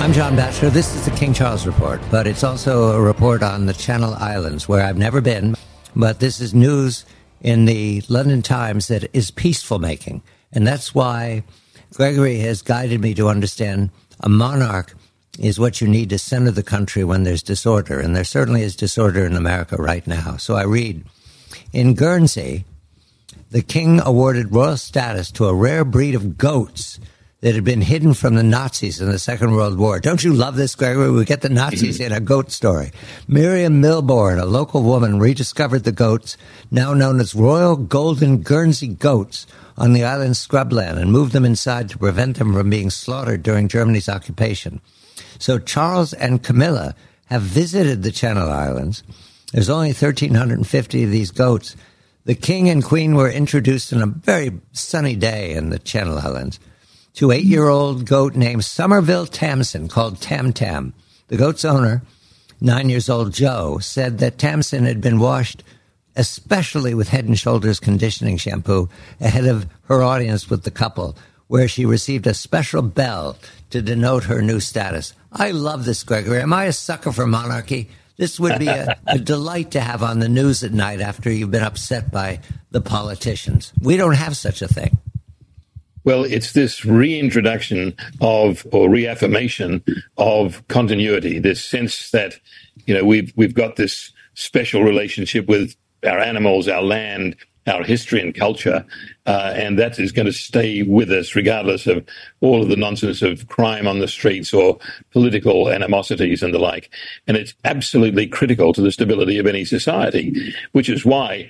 I'm John Batchelor. This is the King Charles Report, but it's also a report on the Channel Islands, where I've never been. But this is news in the London Times that is peaceful making. And that's why Gregory has guided me to understand a monarch is what you need to center the country when there's disorder. And there certainly is disorder in America right now. So I read, in Guernsey, the king awarded royal status to a rare breed of goats that had been hidden from the Nazis in the Second World War. Don't you love this, Gregory? We get the Nazis in a goat story. Miriam Milbourne, a local woman, rediscovered the goats, now known as Royal Golden Guernsey goats, on the island's scrubland and moved them inside to prevent them from being slaughtered during Germany's occupation. So Charles and Camilla have visited the Channel Islands. There's only 1,350 of these goats. The king and queen were introduced on a very sunny day in the Channel Islands to 8-year-old goat named Somerville Tamsin, called Tam Tam. The goat's owner, 9 years old Joe, said that Tamsin had been washed especially with Head & Shoulders conditioning shampoo ahead of her audience with the couple, where she received a special bell to denote her new status. I love this, Gregory. Am I a sucker for monarchy? This would be a delight to have on the news at night after you've been upset by the politicians. We don't have such a thing. Well, it's this reintroduction of, or reaffirmation of continuity, this sense that, we've got this special relationship with our animals, our land, our history and culture, and that is going to stay with us regardless of all of the nonsense of crime on the streets or political animosities and the like. And it's absolutely critical to the stability of any society, which is why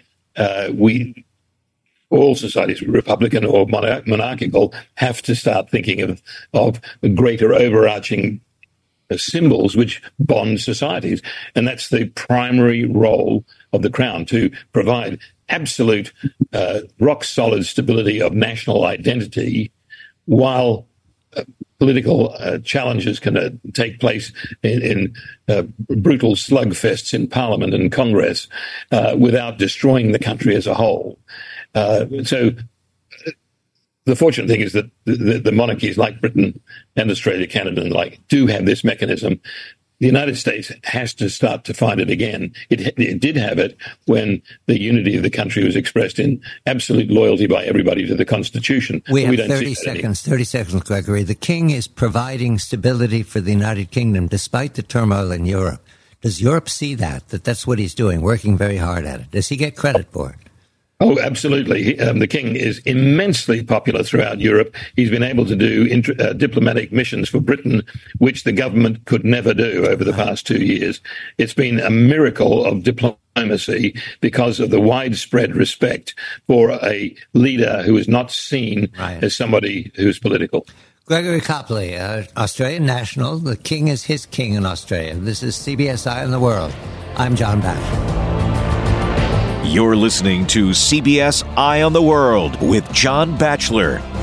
all societies, Republican or monarchical, have to start thinking of greater overarching symbols which bond societies. And that's the primary role of the crown, to provide absolute rock-solid stability of national identity while political challenges can take place in brutal slugfests in Parliament and Congress without destroying the country as a whole. So the fortunate thing is that the monarchies like Britain and Australia, Canada, and the like do have this mechanism. The United States has to start to find it again. It did have it when the unity of the country was expressed in absolute loyalty by everybody to the Constitution. We have 30 seconds, Gregory. The king is providing stability for the United Kingdom despite the turmoil in Europe. Does Europe see that's what he's doing, working very hard at it? Does he get credit for it? Oh, absolutely. The king is immensely popular throughout Europe. He's been able to do diplomatic missions for Britain, which the government could never do over the past 2 years. It's been a miracle of diplomacy because of the widespread respect for a leader who is not seen as somebody who's political. Gregory Copley, Australian national. The king is his king in Australia. This is CBS Eye on the World. I'm John Batchelor. You're listening to CBS Eye on the World with John Batchelor.